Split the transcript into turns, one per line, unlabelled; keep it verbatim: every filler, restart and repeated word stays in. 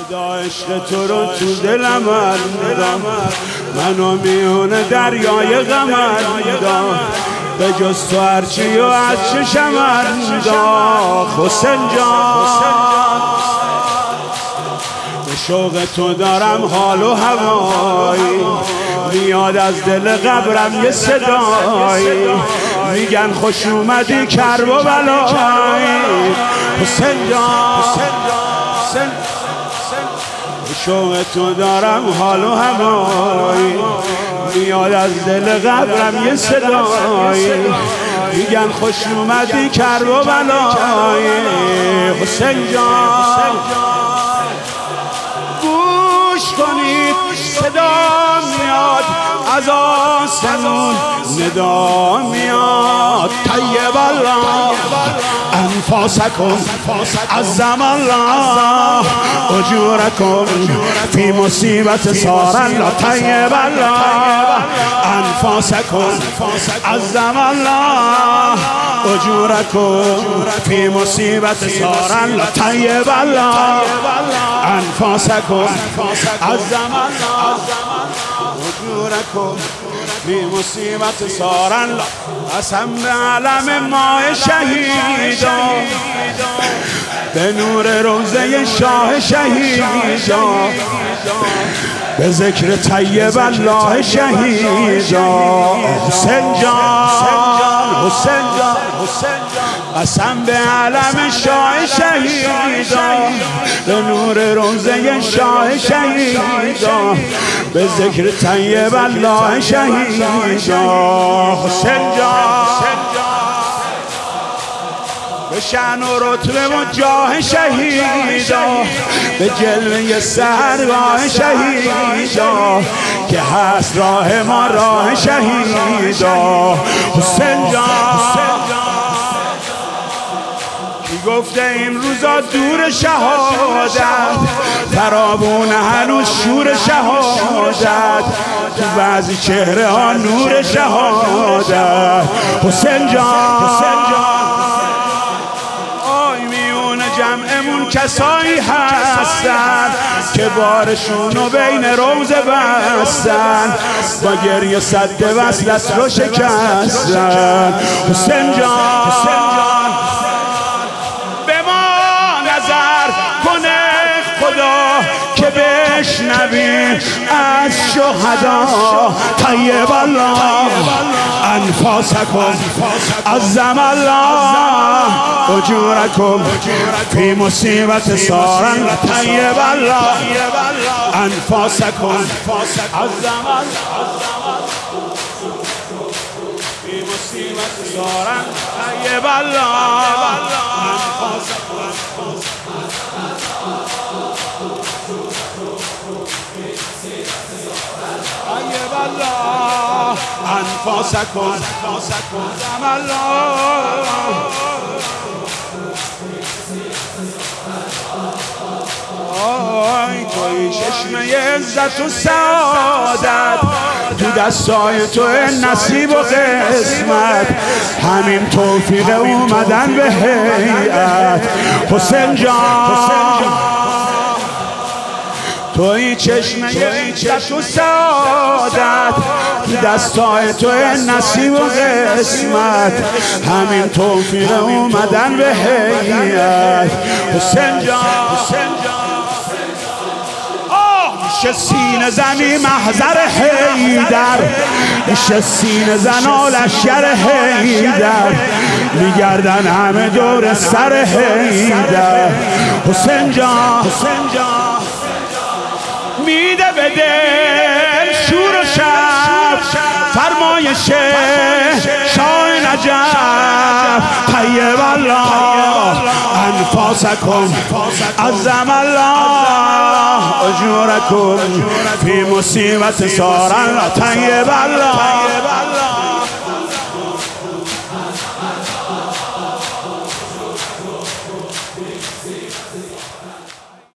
صدا عشق تو رو تو دلم انداخت، منو میون دریای غم انداخت، به جز تو هرچی و از چشم انداخت. حسین جان به شوق تو دارم حال و هوایی، میاد از دل قبرم یه صدایی، میگن خوش اومدی کرب و بلایی. حسین جان به شوق تو دارم حال و هوایی، میاد از دل قبرم یه صدایی، میگن خوش اومدی کرب و بلایی. حسین جان گوش کنید صدا میاد از آسمون، ندا میاد طیب الله انفاسکم عظم الله اجورکم فی مصیبت صار الله. طیب الله انفاسکم عظم الله اجورکم فی مصیبت صار الله. طیب الله انفاسکم عظم الله اجورکم فی مصیبت صار الله. قسم به علم ماه شهیدا، به نور روزه شاه شهیدا، به ذکر طیب الله شهیدا. حسین جان حسین جان قسم به علم شاه شهیدا، به نور روزه شاه شهیدا، به ذکر طیب الله شهیدا. حسین جان به شأن و رتبه و جاه شهیدا، به جلوه سرگاه شهیدا، که هست راه ما راه شهیدا. حسین جان کی گفته این روزا دور شهادت، فراوون هنوز شور شهادت، تو بعضی چهره ها نور شهادت. حسین جان جمعمون کسایی هستن که بارشونو بین روزه بستن، با گریه صد وصلت رو شکستن. حسین جان به ما نظر کنه خدا که بشنویم از شهدا. طیب الله انفاسکم عظم الله اجورکم فی مصیبت صار الله. طیب الله انفاسکم عظم الله فی مصیبت صار الله. طیب الله انفاسکم طیب الله انفاسکم عظم الله. آی توی چشمه عزت و سعادت، تو دستای تو نصیب و قسمت، همین توفیق اومدن به هیئت. حسین جان توی چشمه عزت و سعادت، تو دستای تو نصیب و قسمت، همین توفیق اومدن به هیئت. حسین جان میشه سینه زنی محضر حیدر، میشه سینه زن و لشکر حیدر، میگردن همه دور سر حیدر. حسین جان میده به دل شور و شب، فرمایش شاه نجف. طیب الله انفاسکم عظم الله اجورکم فی مصیبت صار الله. طیب الله